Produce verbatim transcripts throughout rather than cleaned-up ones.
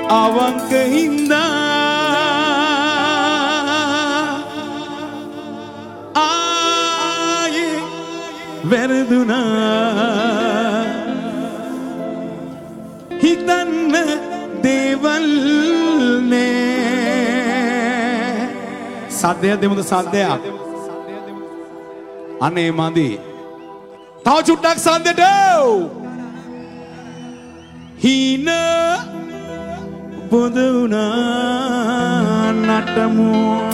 අවංක හින්දා ආයේ වැරදුනා හිතන්න දේවල් නේ සද්දයක් දෙමුද සද්දයක් අනේ මදි තව චුට්ටක් සද්දෙට හීන බොඳ වුණා නටමු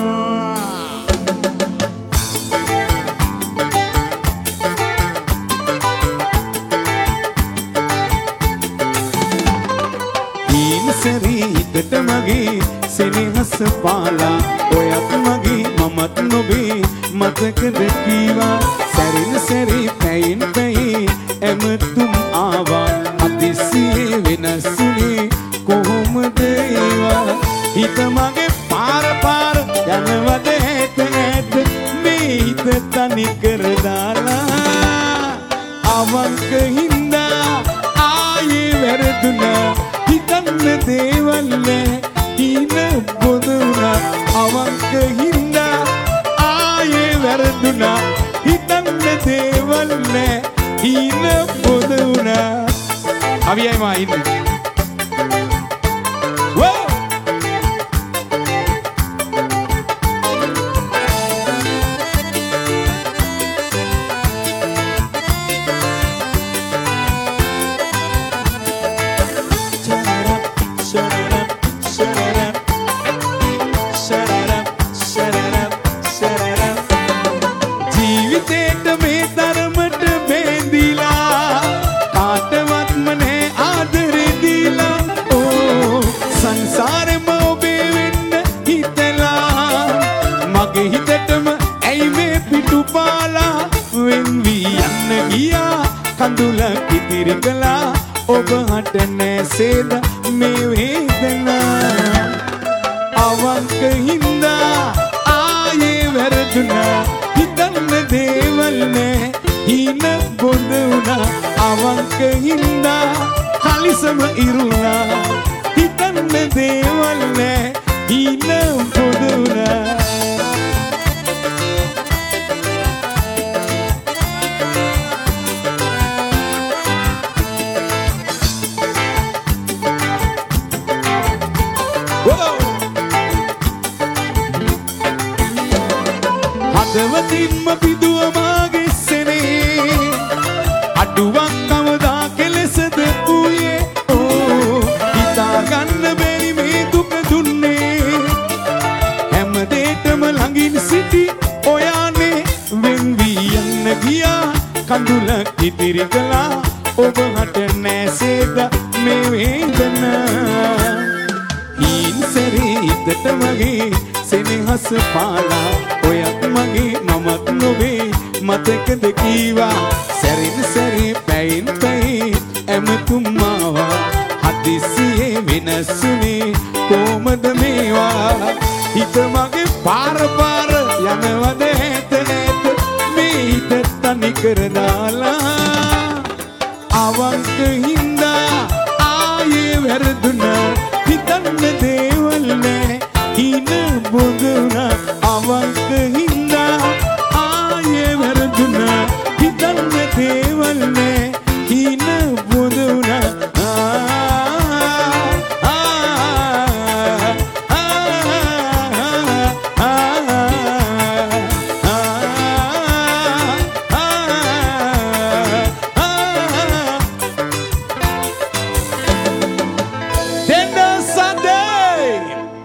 හීන සැරී හිතට මගේ සෙනෙහස පාලා ඔයත් මගේ මමත් නොබේ මතකද කීවා සැරින සැරී පැයින් පැයි ඇමතුම් ආවා අතිසියේ වෙනස්ුනේ කොහොමද ඒවා හිත මගේ පාර පාර යනවද ඇත ඇත මේ හිත තනි කර දාලා අවංක හින්දා ආයේ වැරදුනා හිතන්න දේවල් නෑ හීන බොඳ වුණා අවංක හින්දා ආයේ වැරදුනා හිතන්න දේවල් නෑ හීන බොඳ වුණා අවියයි මා ඉන්නේ කඳුලක් ඉතිරි කළා ඔබ හට නැසේද මේ වේදනා අවංක හින්දා ආයේ වැරදුනා හිතන්න දේවල් නෑ හීන බොඳ වුණා අවංක හින්දා කලිසම ඉරුණා හිතන්න දේවල් නෑ හීන බොඳ වුණා හදවතින්ම පිදුව මාගේ සෙනේ අඩුවක් කවදා කෙලෙසද වූයේ ඕ හිතාගන්න බැරි මේ දුක දුන්නේ හැමදේටම ළඟින් සිටි ඔයානේ වෙන් වී යන්න ගියා කඳුලක් ඉතිරි කළා ඔබ හට නැසේද මේ වේදනා හීන් සැරේ හිතට මගේ සෙනෙහස පාලා ඔයත් මගේ මමත් නොවේ මතකද කීවා සැරින් සැරේ පැයින් පැයි ඇමතුම් ආවා හදිසියේ වෙනස්ුනේ කොහොමද මේවා හිත මගේ පාර පාර යනවද ඇත ඇත මේ හිත තනි කර